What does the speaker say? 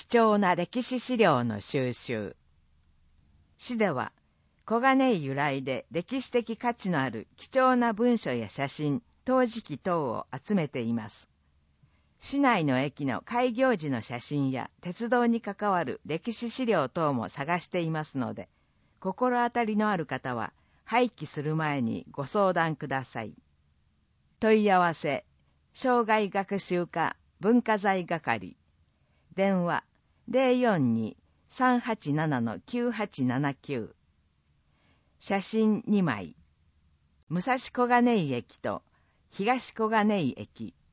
貴重な歴史資料の収集。市では、小金井由来で歴史的価値のある貴重な文書や写真、陶磁器等を集めています。市内の駅の開業時の写真や鉄道に関わる歴史資料等も探していますので、心当たりのある方は廃棄する前にご相談ください。問い合わせ、生涯学習課文化財係、電話 042-387-9879、写真2枚、武蔵小金井駅と東小金井駅、